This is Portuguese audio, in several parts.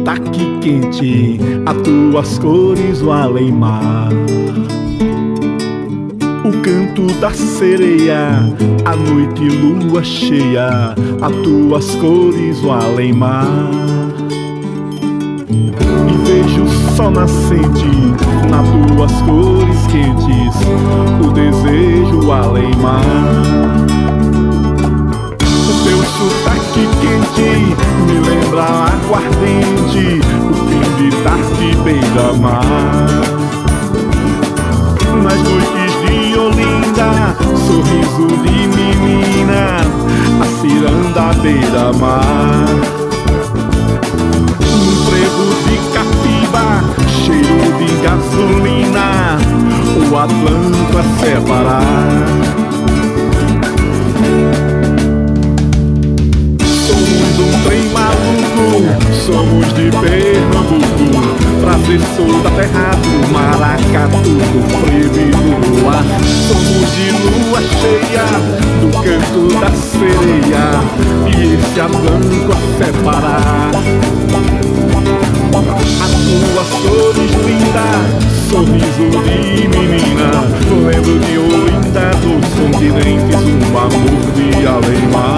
sotaque quente, as tuas cores, o além-mar. O canto da sereia, a noite lua cheia, as tuas cores, o além-mar. E vejo o sol nascente, nas tuas cores quentes, o desejo, o além-mar. O teu sotaque quente me lembra aguardente, o fim de tarde beira-mar. Nas noites de Olinda, sorriso de menina, a ciranda beira-mar. Num frevo de Capiba, cheiro de gasolina, o Atlântico a separar. Somos um trem maluco, somos de Pernambuco, prazer sou da terra do maracatu, proibido no ar. Somos de lua cheia, do canto da sereia, e esse Atlântico a separar. As tuas cores lindas, sorriso de menina, lembro de Olinda, dos continentes, um amor de além-mar.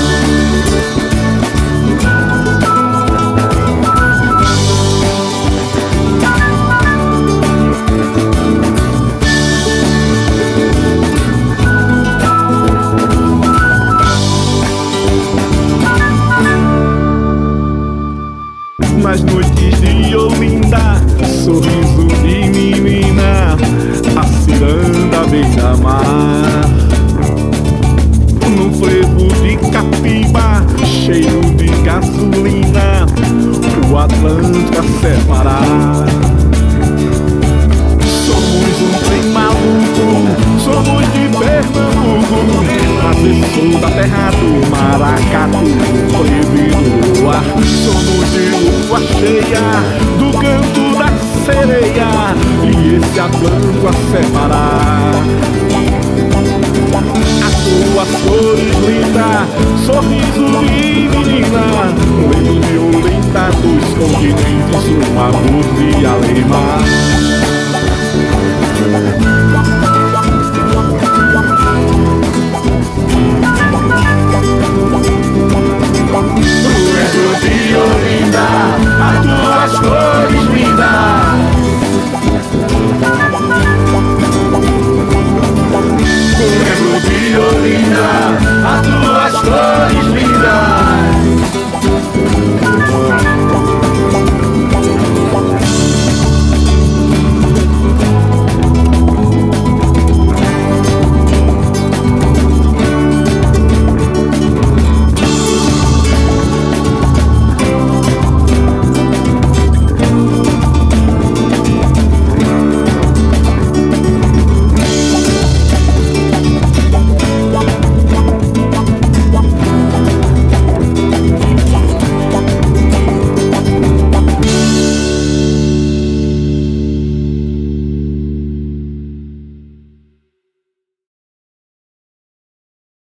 Nas noites de Olinda, sorriso de menina, a ciranda beira-mar. No frevo de Capiba, cheiro de gasolina, o Atlântico a separar. Somos um trem maluco, somos de Pernambuco, travessou da terra do maracatu, proibido no ar. Somos de lua cheia, do canto da sereia, e esse Atlântico a separar.